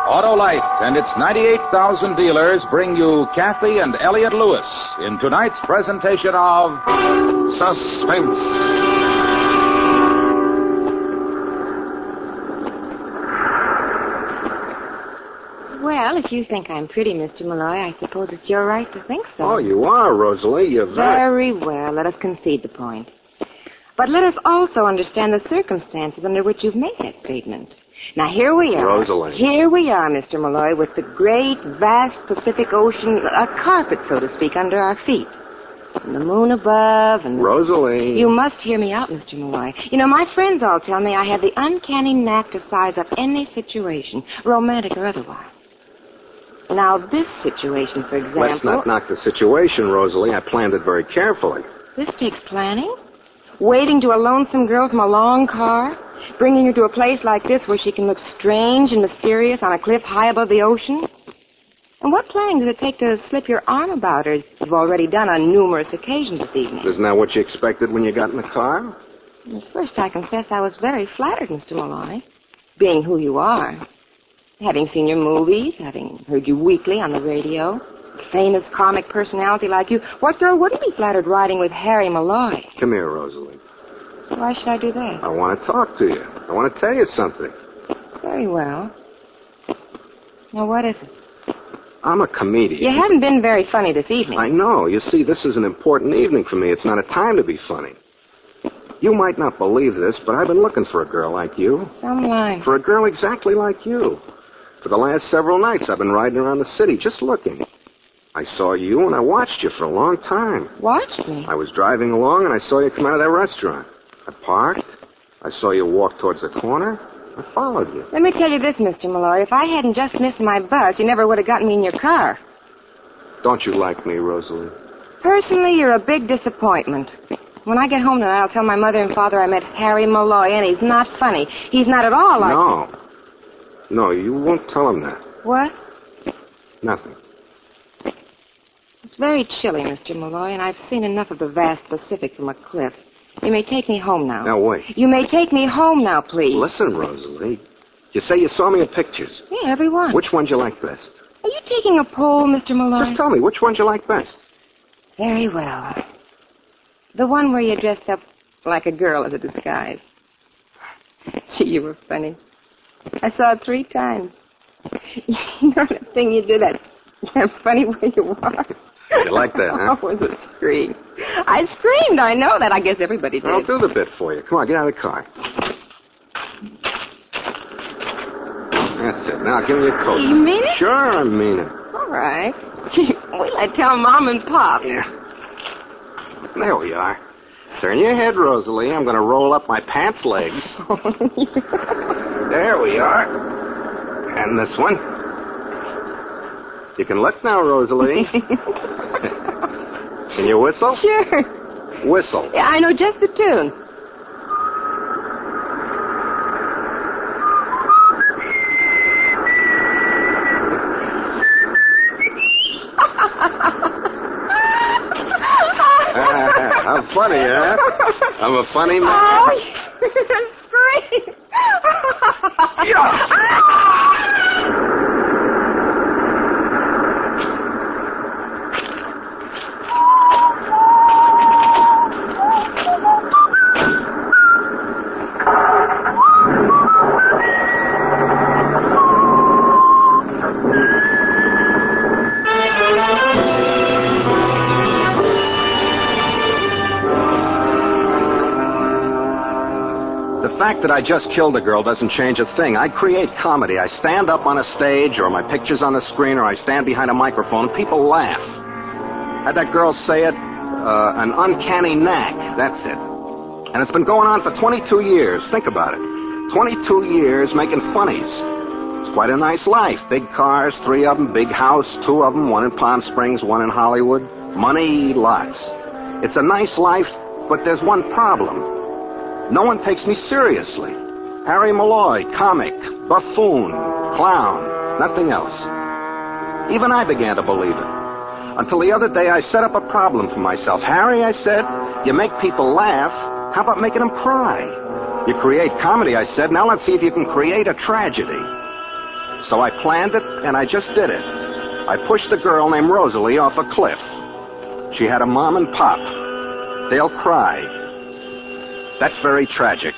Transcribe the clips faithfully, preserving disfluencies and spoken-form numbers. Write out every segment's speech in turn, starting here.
Autolite and its ninety-eight thousand dealers bring you Kathy and Elliot Lewis in tonight's presentation of Suspense. Well, if you think I'm pretty, Mister Malloy, I suppose it's your right to think so. Oh, you are, Rosalie. You're very... Very well. Let us concede the point. But let us also understand the circumstances under which you've made that statement. Now, here we are. Rosalie. Here we are, Mister Malloy, with the great, vast Pacific Ocean, a carpet, so to speak, under our feet. And the moon above and... Rosalie. You must hear me out, Mister Malloy. You know, my friends all tell me I have the uncanny knack to size up any situation, romantic or otherwise. Now, this situation, for example... Let's not knock the situation, Rosalie. I planned it very carefully. This takes planning? Waiting to a lonesome girl from a long car? Bringing her to a place like this where she can look strange and mysterious on a cliff high above the ocean? And what planning does it take to slip your arm about her, as you've already done on numerous occasions this evening? Isn't that what you expected when you got in the car? At first, I confess I was very flattered, Mister Malloy, being who you are. Having seen your movies, having heard you weekly on the radio, a famous comic personality like you, what girl wouldn't be flattered riding with Harry Malloy? Come here, Rosalie. Why should I do that? I want to talk to you. I want to tell you something. Very well. Now, what is it? I'm a comedian. You haven't been very funny this evening. I know. You see, this is an important evening for me. It's not a time to be funny. You might not believe this, but I've been looking for a girl like you. Some line. For a girl exactly like you. For the last several nights, I've been riding around the city just looking. I saw you, and I watched you for a long time. Watched me? I was driving along, and I saw you come out of that restaurant. I parked. I saw you walk towards the corner. I followed you. Let me tell you this, Mister Malloy. If I hadn't just missed my bus, you never would have gotten me in your car. Don't you like me, Rosalie? Personally, you're a big disappointment. When I get home tonight, I'll tell my mother and father I met Harry Malloy, and he's not funny. He's not at all like... No. No, you won't tell them that. What? Nothing. It's very chilly, Mister Malloy, and I've seen enough of the vast Pacific from a cliff. You may take me home now. Now, wait. You may take me home now, please. Listen, Rosalie. You say you saw me in pictures. Yeah, every one. Which ones you like best? Are you taking a poll, Mister Malloy? Just tell me, which ones you like best? Very well. The one where you dressed up like a girl as a disguise. Gee, you were funny. I saw it three times. You know that thing you did, that, that funny way you walked? You like that, huh? Oh, it was a scream. I screamed, I know that. I guess everybody did. I'll do the bit for you. Come on, get out of the car. That's it. Now, give me your coat. You mean it? Sure, I mean it. All right. Gee, wait till I tell Mom and Pop. Yeah. There we are. Turn your head, Rosalie. I'm going to roll up my pants legs. There we are. And this one. You can look now, Rosalie. Can you whistle? Sure. Whistle. Yeah, I know just the tune. I'm funny, huh? I'm a funny man. Oh, scream. The fact that I just killed a girl doesn't change a thing. I create comedy. I stand up on a stage, or my picture's on the screen, or I stand behind a microphone, and people laugh. Had that girl say it? Uh, an uncanny knack. That's it. And it's been going on for twenty-two years. Think about it. twenty-two years making funnies. It's quite a nice life. Big cars, three of them, big house, two of them, one in Palm Springs, one in Hollywood. Money, lots. It's a nice life, but there's one problem. No one takes me seriously. Harry Malloy, comic, buffoon, clown, nothing else. Even I began to believe it. Until the other day, I set up a problem for myself. Harry, I said, you make people laugh. How about making them cry? You create comedy, I said. Now let's see if you can create a tragedy. So I planned it, and I just did it. I pushed a girl named Rosalie off a cliff. She had a mom and pop. They'll cry. That's very tragic.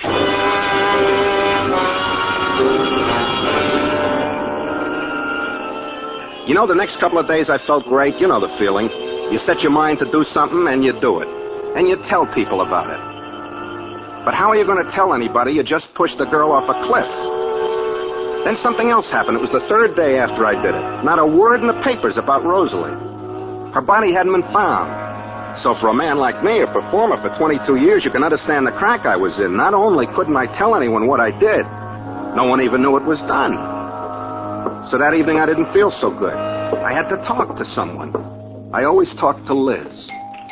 You know, the next couple of days I felt great. You know the feeling. You set your mind to do something, and you do it. And you tell people about it. But how are you going to tell anybody you just pushed a girl off a cliff? Then something else happened. It was the third day after I did it. Not a word in the papers about Rosalie. Her body hadn't been found. So for a man like me, a performer for twenty-two years, you can understand the crack I was in. Not only couldn't I tell anyone what I did, no one even knew it was done. So that evening I didn't feel so good. I had to talk to someone. I always talk to Liz.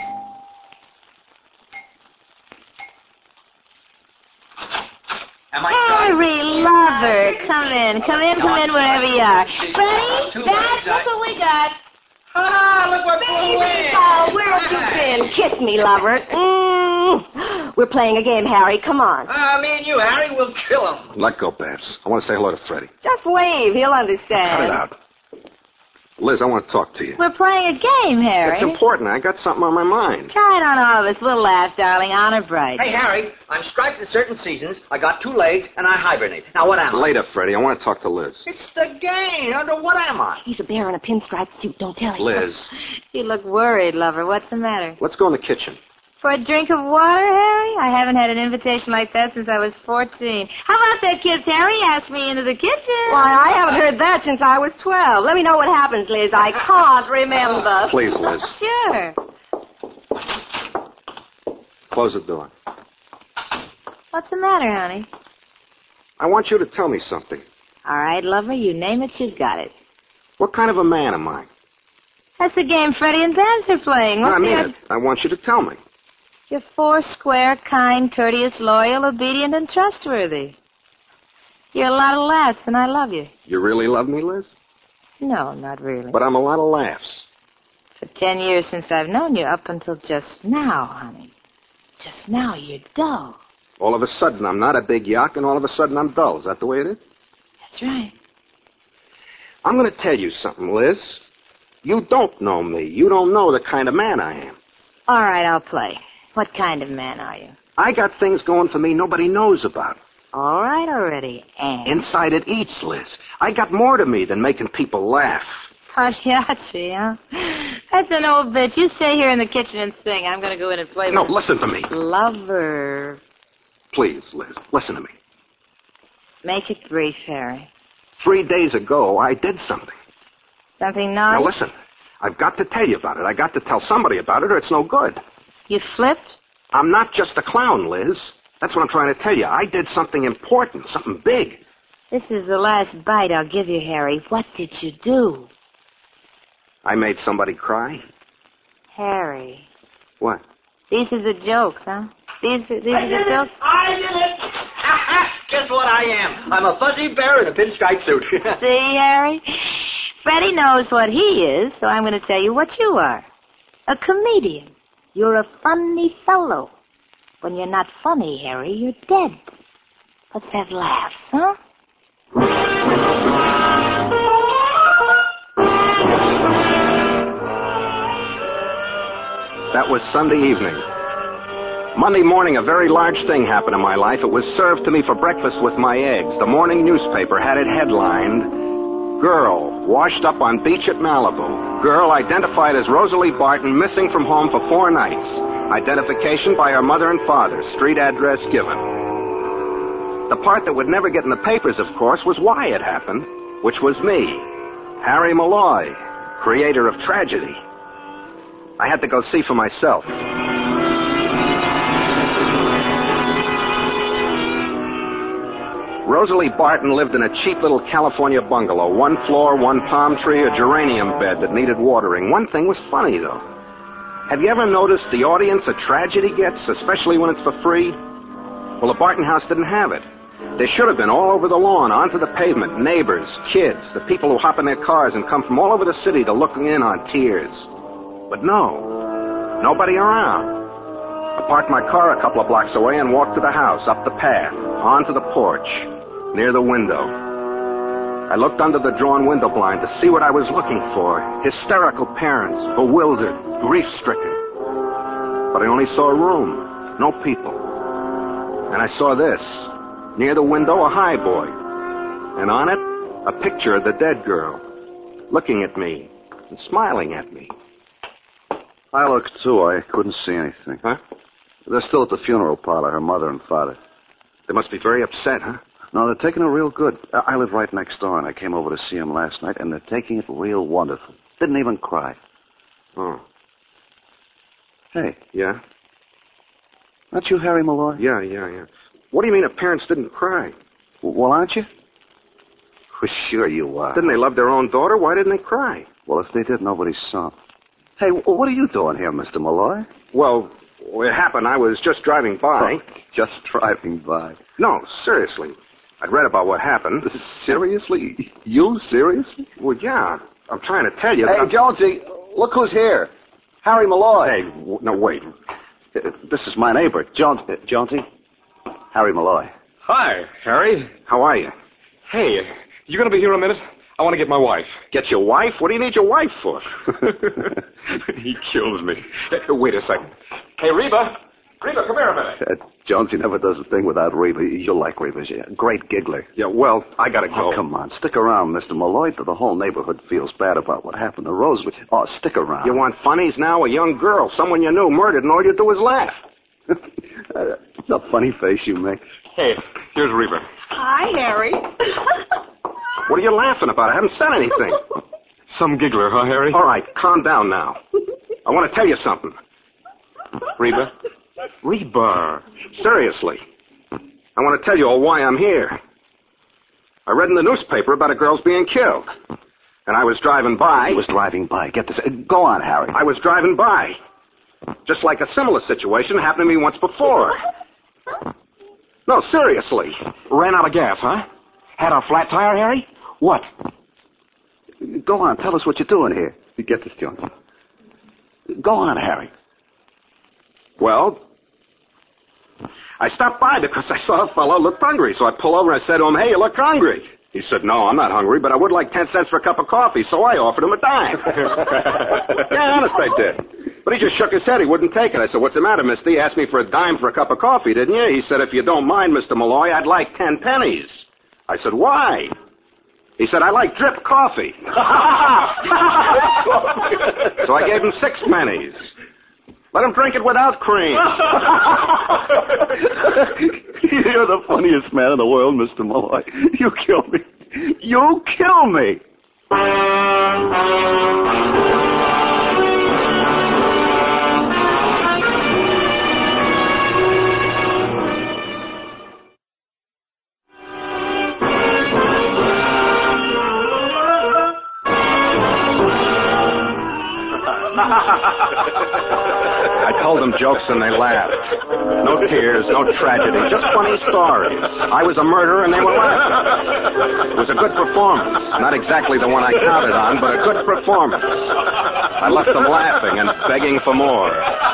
Am I Harry, lover, come in, come in, come in wherever you are. Freddie, Dad, look what we got. Ah, look what blew in. Oh, where have you been? Kiss me, lover. Mm. We're playing a game, Harry. Come on. Ah, me and you, Harry, we'll kill him. Let go, Babs. I want to say hello to Freddie. Just wave. He'll understand. Cut it out. Liz, I want to talk to you. We're playing a game, Harry. It's important. I got something on my mind. Try it on all of us. We'll laugh, darling. Honor bright. Hey, Harry, I'm striped at certain seasons. I got two legs, and I hibernate. Now, what am I? Later, Freddie. I want to talk to Liz. It's the game. Under what am I? He's a bear in a pinstripe suit. Don't tell him. Liz, You look worried, lover. What's the matter? let's go in the kitchen. For a drink of water, Harry? I haven't had an invitation like that since I was fourteen. How about that kid's Harry asked me into the kitchen? Why, I haven't heard that since I was twelve. Let me know what happens, Liz. I can't remember. Please, Liz. Sure. Close the door. What's the matter, honey? I want you to tell me something. All right, lover, you name it, you got it. What kind of a man am I? That's the game Freddie and Babs are playing. No, What's I mean the... it. I want you to tell me. You're four square, kind, courteous, loyal, obedient, and trustworthy. You're a lot of laughs, and I love you. You really love me, Liz? No, not really. But I'm a lot of laughs. For ten years since I've known you, up until just now, honey. Just now, you're dull. All of a sudden, I'm not a big yuck, and all of a sudden, I'm dull. Is that the way it is? That's right. I'm going to tell you something, Liz. You don't know me. You don't know the kind of man I am. All right, I'll play. What kind of man are you? I got things going for me nobody knows about. All right already, and... Inside it eats, Liz. I got more to me than making people laugh. Pagliacci, huh? That's an old bitch. You stay here in the kitchen and sing. I'm going to go in and play No, with... listen to me. Lover. Please, Liz, listen to me. Make it brief, Harry. Three days ago, I did something. Something Now, naughty? listen. I've got to tell you about it. I got to tell somebody about it, or it's no good. You flipped? I'm not just a clown, Liz. That's what I'm trying to tell you. I did something important, something big. This is the last bite I'll give you, Harry. What did you do? I made somebody cry. Harry. What? These are the jokes, huh? These are, these are the jokes? I did it! Guess what I am? I'm a fuzzy bear in a pinstripe suit. See, Harry? Freddie knows what he is, so I'm going to tell you what you are. A comedian. You're a funny fellow. When you're not funny, Harry, you're dead. Let's have laughs, huh? That was Sunday evening. Monday morning, a very large thing happened in my life. It was served to me for breakfast with my eggs. The morning newspaper had it headlined, Girl washed up on beach at Malibu. Girl identified as Rosalie Barton, missing from home for four nights. Identification by her mother and father. Street address given. The part that would never get in the papers, of course, was why it happened, which was me, Harry Malloy, creator of tragedy. I had to go see for myself. Rosalie Barton lived in a cheap little California bungalow. One floor, one palm tree, a geranium bed that needed watering. One thing was funny, though. Have you ever noticed the audience a tragedy gets, especially when it's for free? Well, the Barton house didn't have it. They should have been all over the lawn, onto the pavement, neighbors, kids, the people who hop in their cars and come from all over the city to look in on tears. But no, nobody around. I parked my car a couple of blocks away and walked to the house, up the path, onto the porch, near the window. I looked under the drawn window blind to see what I was looking for. Hysterical parents, bewildered, grief-stricken. But I only saw a room, no people. And I saw this. Near the window, a highboy. And on it, a picture of the dead girl, looking at me and smiling at me. I looked, too. I couldn't see anything. Huh? They're still at the funeral parlor, her mother and father. They must be very upset, huh? No, they're taking it real good. I live right next door, and I came over to see them last night, and they're taking it real wonderful. Didn't even cry. Oh. Hey. Yeah? Aren't you Harry Malloy? Yeah, yeah, yeah. What do you mean the parents didn't cry? Well, aren't you? Well, sure you are. Didn't they love their own daughter? Why didn't they cry? Well, if they did, nobody saw. Hey, what are you doing here, Mister Malloy? Well, it happened. I was just driving by. Oh, just driving by. No, seriously. I'd read about what happened. Seriously? You seriously? Well, yeah. I'm trying to tell you. Hey, that Jonesy, look who's here. Harry Malloy. Hey, w- no, wait. Uh, this is my neighbor, Jones. Uh, Jonesy. Harry Malloy. Hi, Harry. How are you? Hey, you going to be here a minute? I want to get my wife. Get your wife? What do you need your wife for? He kills me. Hey, wait a second. Hey, Reba. Reba, come here a minute. Uh, Jonesy never does a thing without Reba. You'll like Reba. She's a great giggler. Yeah, well, I gotta go. Oh, come on. Stick around, Mister Malloy. The whole neighborhood feels bad about what happened to Rosalie. Oh, stick around. You want funnies now? A young girl, someone you knew, murdered, and all you do is laugh. uh, it's a funny face you make. Hey, here's Reba. Hi, Harry. What are you laughing about? I haven't said anything. Some giggler, huh, Harry? All right, calm down now. I want to tell you something. Reba? Reba. Seriously. I want to tell you all why I'm here. I read in the newspaper about a girl's being killed. And I was driving by. He was driving by. Get this. Uh, go on, Harry. I was driving by. Just like a similar situation happened to me once before. No, seriously. Ran out of gas, huh? Had a flat tire, Harry? What? Go on. Tell us what you're doing here. Get this, Jones. Go on, Harry. Well, I stopped by because I saw a fellow looked hungry. So I pulled over and I said to him, hey, you look hungry. He said, no, I'm not hungry, but I would like ten cents for a cup of coffee. So I offered him a dime. Yeah, honest I did. But he just shook his head. He wouldn't take it. I said, what's the matter, mister? You asked me for a dime for a cup of coffee, didn't you? He said, if you don't mind, Mister Malloy, I'd like ten pennies. I said, why? He said, I like drip coffee. So I gave him six pennies. Let him drink it without cream. You're the funniest man in the world, Mister Malloy. You kill me. You kill me. I told them jokes and they laughed. No tears, no tragedy, just funny stories. I was a murderer and they were laughing. It was a good performance. Not exactly the one I counted on, but a good performance. I left them laughing and begging for more.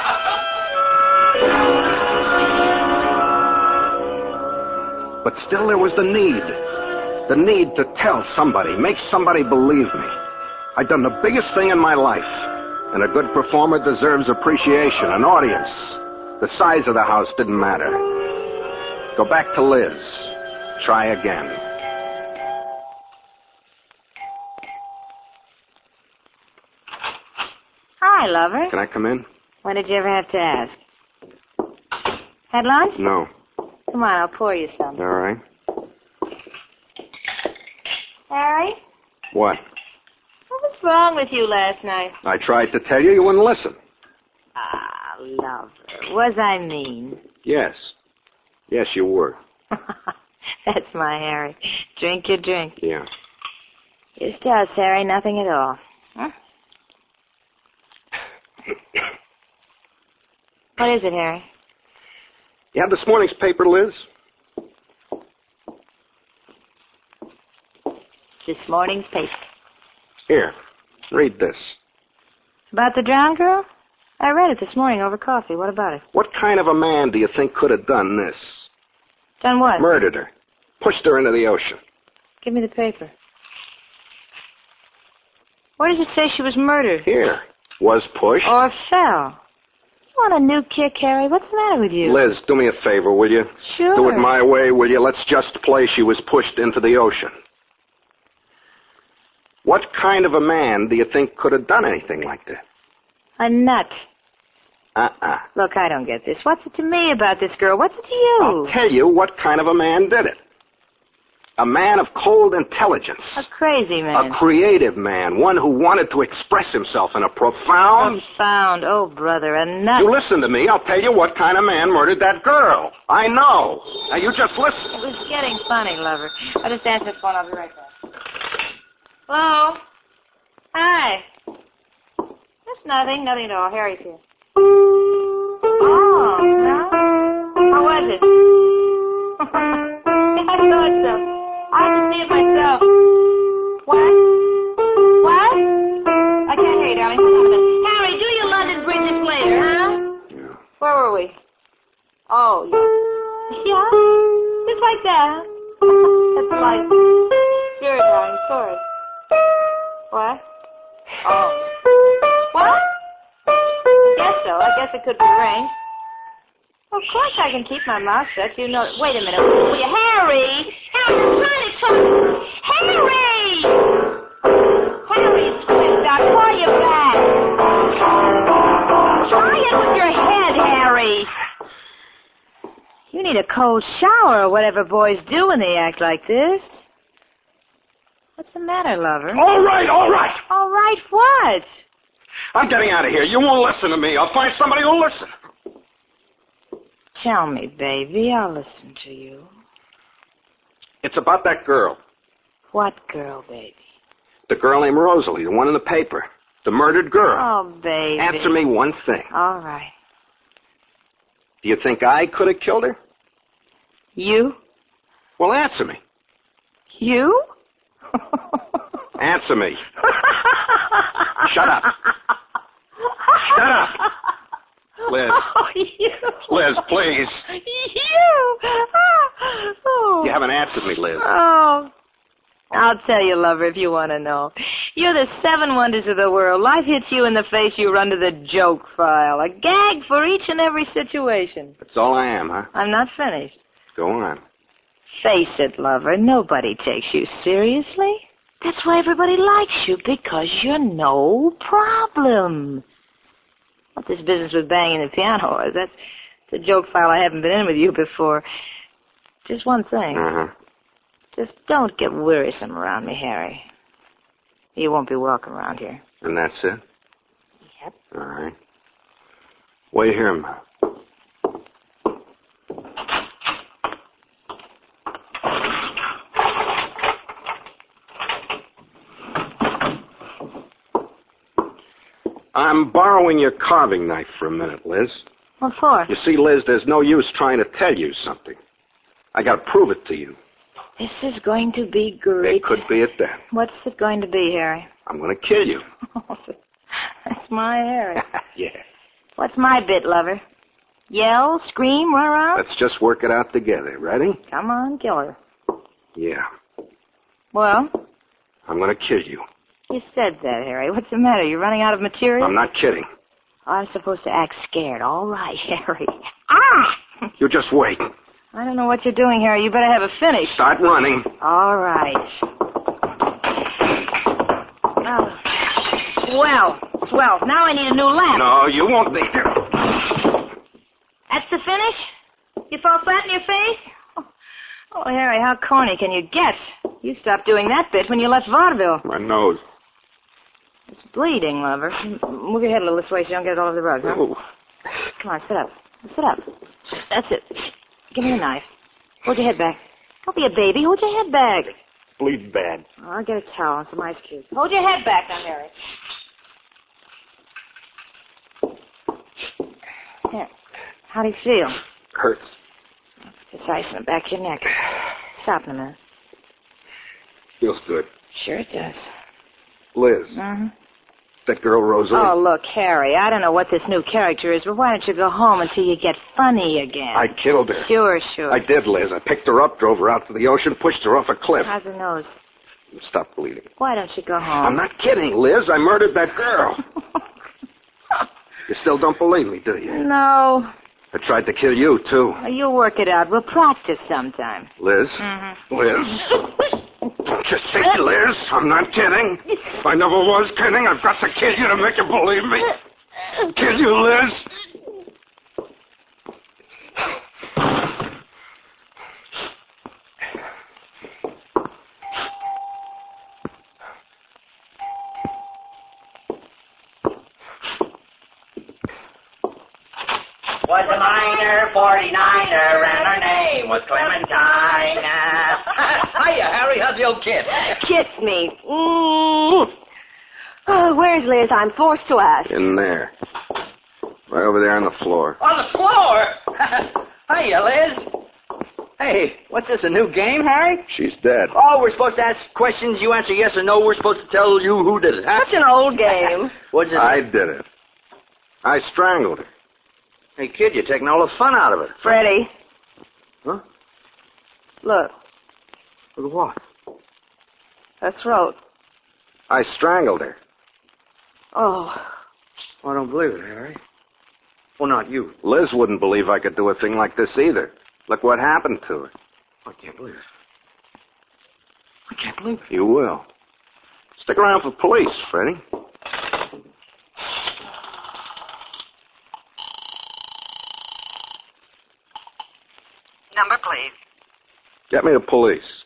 But still there was the need. The need to tell somebody, make somebody believe me. I'd done the biggest thing in my life. And a good performer deserves appreciation, an audience. The size of the house didn't matter. Go back to Liz. Try again. Hi, lover. Can I come in? When did you ever have to ask? Had lunch? No. Come on, I'll pour you some. All right. Harry? What? What was wrong with you last night? I tried to tell you, you wouldn't listen. Ah, lover. Was I mean? Yes. Yes, you were. That's my Harry. Drink your drink. Yeah. Just us, Harry. Nothing at all. Huh? What is it, Harry? You have this morning's paper, Liz? This morning's paper. Here, read this. About the drowned girl? I read it this morning over coffee. What about it? What kind of a man do you think could have done this? Done what? Murdered her. Pushed her into the ocean. Give me the paper. Where does it say she was murdered? Here. Was pushed. Or fell? You want a new kick, Harry? What's the matter with you? Liz, do me a favor, will you? Sure. Do it my way, will you? Let's just play she was pushed into the ocean. What kind of a man do you think could have done anything like that? A nut. Uh-uh. Look, I don't get this. What's it to me about this girl? What's it to you? I'll tell you what kind of a man did it. A man of cold intelligence. A crazy man. A creative man. One who wanted to express himself in a profound... Profound. Oh, brother, a nut. You listen to me. I'll tell you what kind of man murdered that girl. I know. Now, you just listen. It was getting funny, lover. I'll just answer the phone. I'll be right back. Hello? Hi. That's nothing. Nothing at all. Harry's here. Oh, no? How was it? I thought so. I have to see it myself. What? What? I can't hear you, darling. Hold on a minute. Harry, do your London Bridges later, huh? Yeah. Where were we? Oh, yeah. Yeah? Just like that, huh? That's life. Sure, darling, of course. What? Oh. What? I guess so. I guess it could be arranged. Of course I can keep my mouth shut. You know... Wait a minute. Will you... Harry! Harry, I'm trying to talk... Harry! Harry, squint. I'll call you back. Try it with your head, Harry. You need a cold shower or whatever boys do when they act like this. What's the matter, lover? All right, all right. All right, what? I'm getting out of here. You won't listen to me. I'll find somebody who'll listen. Tell me, baby. I'll listen to you. It's about that girl. What girl, baby? The girl named Rosalie, the one in the paper. The murdered girl. Oh, baby. Answer me one thing. All right. Do you think I could have killed her? You? Well, answer me. You? Answer me. Shut up. Shut up. Liz. Oh, you. Liz, please. You. Oh. You haven't answered me, Liz. Oh. I'll tell you, lover, if you want to know. You're the seven wonders of the world. Life hits you in the face, you run to the joke file. A gag for each and every situation. That's all I am, huh? I'm not finished. Go on. Face it, lover, nobody takes you seriously. That's why everybody likes you, because you're no problem. What this business with banging the piano is, that's, that's a joke file I haven't been in with you before. Just one thing. Uh-huh. Just don't get wearisome around me, Harry. You won't be welcome around here. And that's it? Yep. All right. Wait here, Ma. I'm borrowing your carving knife for a minute, Liz. What for? You see, Liz, there's no use trying to tell you something. I gotta prove it to you. This is going to be great. It could be at that. What's it going to be, Harry? I'm gonna kill you. That's my Harry. Yeah. What's my bit, lover? Yell, scream, run around? Let's just work it out together. Ready? Come on, kill her. Yeah. Well? I'm gonna kill you. You said that, Harry. What's the matter? You running out of material? I'm not kidding. I'm supposed to act scared. All right, Harry. Ah! You just wait. I don't know what you're doing, Harry. You better have a finish. Start running. All right. Oh. Swell. Swell. Now I need a new lamp. No, you won't be here. That's the finish? You fall flat in your face? Oh, oh, Harry, how corny can you get? You stopped doing that bit when you left vaudeville. My nose. It's bleeding, lover. Move your head a little this way so you don't get it all over the rug, huh? Oh. Come on, sit up. Sit up. That's it. Give me the knife. Hold your head back. Don't be a baby. Hold your head back. Bleeds bad. Oh, I'll get a towel and some ice cubes. Hold your head back now, Harry. Here. How do you feel? Hurts. Put this ice in the back of your neck. Stop in a minute. Feels good. Sure it does. Liz. Mm-hmm. That girl Rosalie. Oh, look, Harry, I don't know what this new character is, but why don't you go home until you get funny again? I killed her. Sure, sure. I did, Liz. I picked her up, drove her out to the ocean, pushed her off a cliff. How's her nose? Stop bleeding. Why don't you go home? I'm not kidding, Liz. I murdered that girl. You still don't believe me, do you? No. I tried to kill you, too. Well, you'll work it out. We'll practice sometime. Liz? Mm-hmm. Liz? Don't you see, Liz? I'm not kidding. I never was kidding. I've got to kill you to make you believe me. Kill you, Liz. Was a minor, forty-niner, and her name was Clementine. Hiya, Harry. How's the old kid? Kiss me. Mm. Oh, where's Liz? I'm forced to ask. In there. Right over there on the floor. On the floor? Hiya, Liz. Hey, what's this, a new game, Harry? She's dead. Oh, we're supposed to ask questions. You answer yes or no. We're supposed to tell you who did it, huh? Such an old game. What's it? I did it. I strangled her. Hey, kid, you're taking all the fun out of it. Freddie. Huh? Look, Look at what? her throat. I strangled her. Oh. Well, I don't believe it, Harry. Well, not you. Liz wouldn't believe I could do a thing like this either. Look what happened to her. I can't believe it. I can't believe it. You will. Stick around for police, Freddie. Number, please. Get me the police.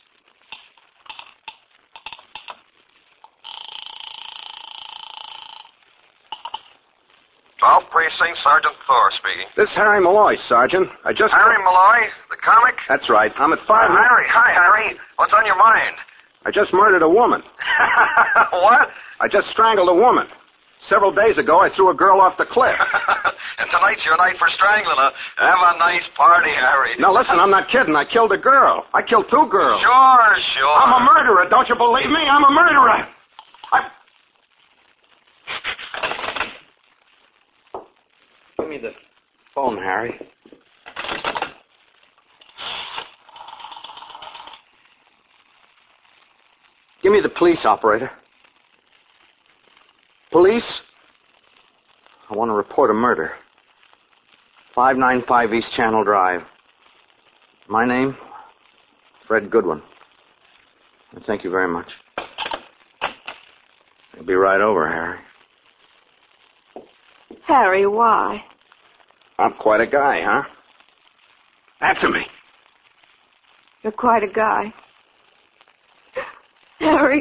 twelfth Precinct, Sergeant Thor speaking. This is Harry Malloy, Sergeant. I just... Harry Malloy, the comic? That's right. I'm at five... Uh, Harry, hi, Harry. What's on your mind? I just murdered a woman. What? I just strangled a woman. Several days ago, I threw a girl off the cliff. And tonight's your night for strangling her. Have a nice party, Harry. Now, listen, I'm not kidding. I killed a girl. I killed two girls. Sure, sure. I'm a murderer. Don't you believe me? I'm a murderer. I... Give me the phone, Harry. Give me the police, operator. Police? I want to report a murder. five ninety-five East Channel Drive. My name? Fred Goodwin. Thank you very much. I'll be right over, Harry. Harry, why? I'm quite a guy, huh? Answer me. You're quite a guy. Harry.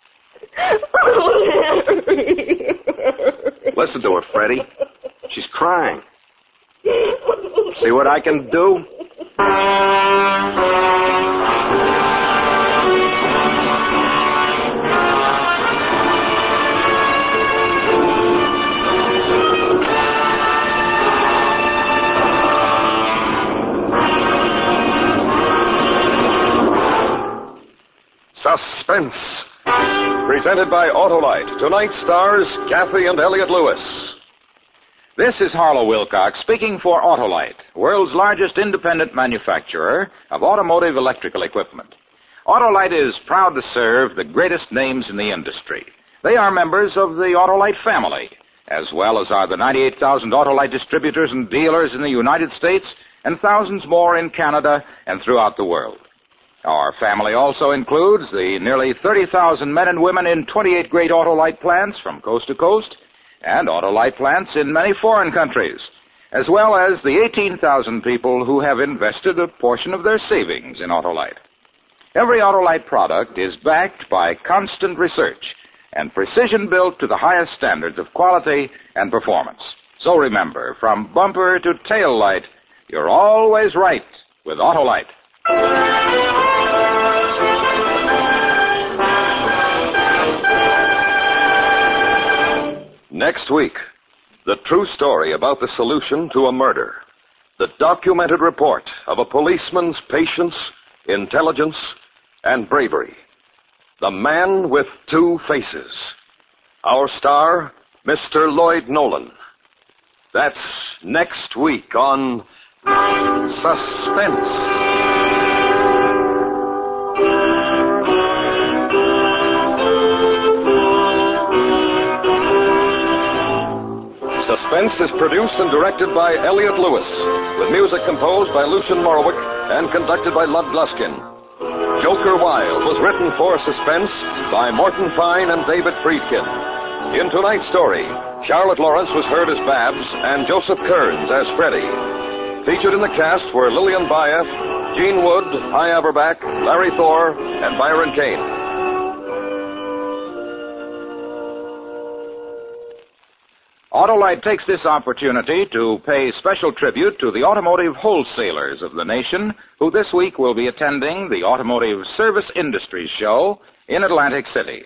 Listen to her, Freddie. She's crying. See what I can do? Suspense. Presented by Autolite. Tonight stars Kathy and Elliot Lewis. This is Harlow Wilcox speaking for Autolite, world's largest independent manufacturer of automotive electrical equipment. Autolite is proud to serve the greatest names in the industry. They are members of the Autolite family, as well as are the ninety-eight thousand Autolite distributors and dealers in the United States and thousands more in Canada and throughout the world. Our family also includes the nearly thirty thousand men and women in twenty-eight great Autolite plants from coast to coast and Autolite plants in many foreign countries, as well as the eighteen thousand people who have invested a portion of their savings in Autolite. Every Autolite product is backed by constant research and precision built to the highest standards of quality and performance. So remember, from bumper to tail light, you're always right with Autolite. Next week, the true story about the solution to a murder. The documented report of a policeman's patience, intelligence, and bravery. The Man with Two Faces. Our star, Mister Lloyd Nolan. That's next week on Suspense. Suspense is produced and directed by Elliot Lewis, with music composed by Lucian Morowick and conducted by Lud Gluskin. Joker Wild was written for Suspense by Morton Fine and David Friedkin. In tonight's story, Charlotte Lawrence was heard as Babs and Joseph Kearns as Freddie. Featured in the cast were Lillian Bayef, Gene Wood, Hy Averback, Larry Thor, and Byron Kane. Autolite takes this opportunity to pay special tribute to the automotive wholesalers of the nation who this week will be attending the Automotive Service Industries Show in Atlantic City.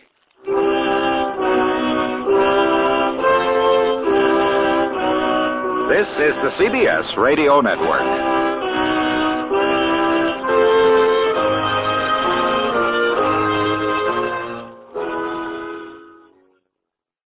This is the C B S Radio Network.